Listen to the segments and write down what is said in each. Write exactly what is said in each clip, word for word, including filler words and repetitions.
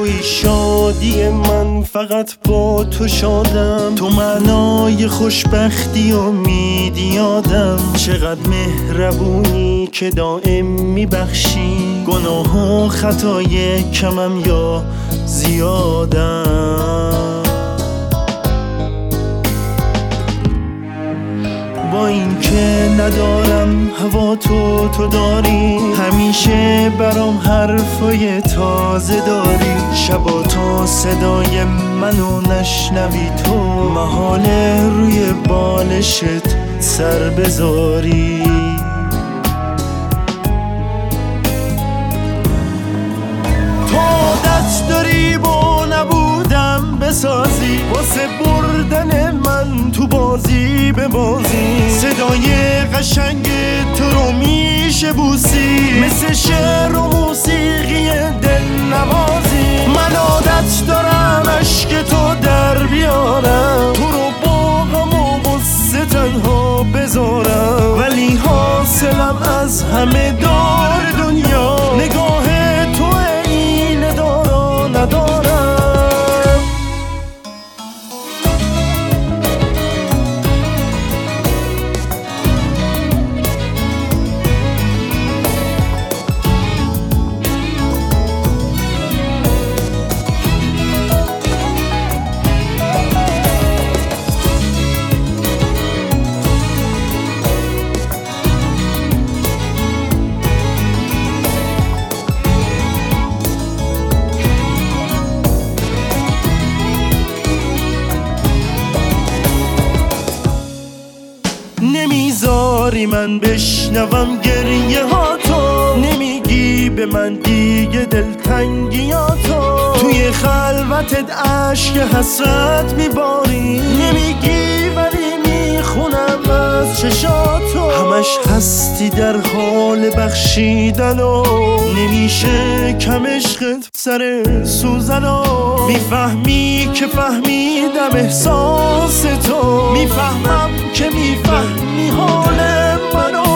توی شادی من، فقط با تو شادم. تو معنای خوشبختی و امیدی یادم. چقدر مهربونی که دائم میبخشی، گناه و خطای کمم یا زیادم. با این که ندارم هوا تو تو داری، همیشه برام حرفای تازه داری. شبا تا صدای منو نشنوی تو، محاله روی بالشت سر بذاری. تو عادت داری با نبودم بسازی، واسه بردن من تو بازی به بازی. صدای قشنگ تو رو میشه بوسی، مثل شعر و موسیقی دل نوازی. من عادت دارم عشق تو در بیارم، تو رو با غم و غصه تنها بذارم. ولی حاصلم از همه دار دنیا، نگاه تو اینه دارا ندارم. نمیذاری من بشنوم گریه ها تو، نمیگی به من دیگه دلتنگی ها تو. توی خلوتت عشق حسرت میباری، نمیگی ولی میخونم از چشاتو. همش هستی در حال بخشیدن و نمیشه کم عشقت سر سوزن و. میفهمی که فهمیدم احساس تو، میفهمم که میفهمی حال منو.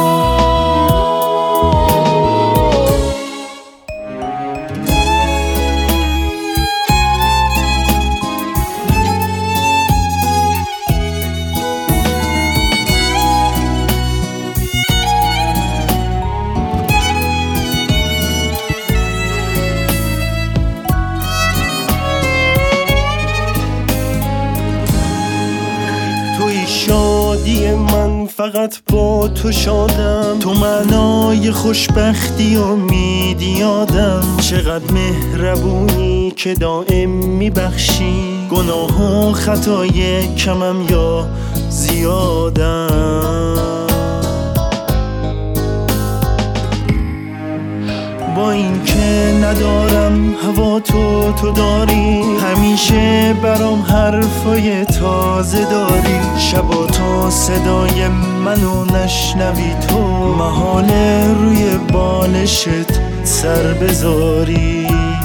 شادی من، فقط با تو شادم. تو معنای خوشبختی و امیدی یادم. چقدر مهربونی که دائم میبخشی، گناه و خطای کمم یا زیادم. با این که ندارم هوا تو تو داری، همیشه برام حرفای تازه داری. شبا تا صدای منو نشنوی تو، محاله روی بالشت سر بذاری.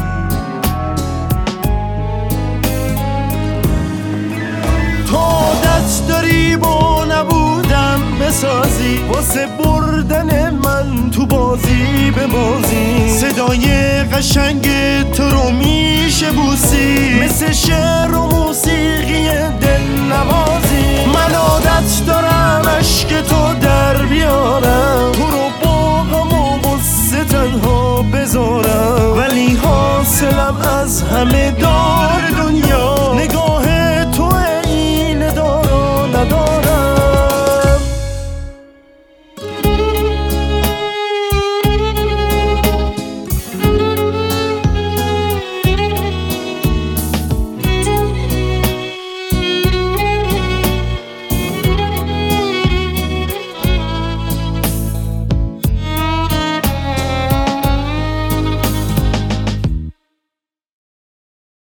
تو عادت داری با نبودم بسازی، واسه بردن من تو بازی به بازی. صدای قشنگ تو رو میشه بوسی، مثل شعر و موسیقی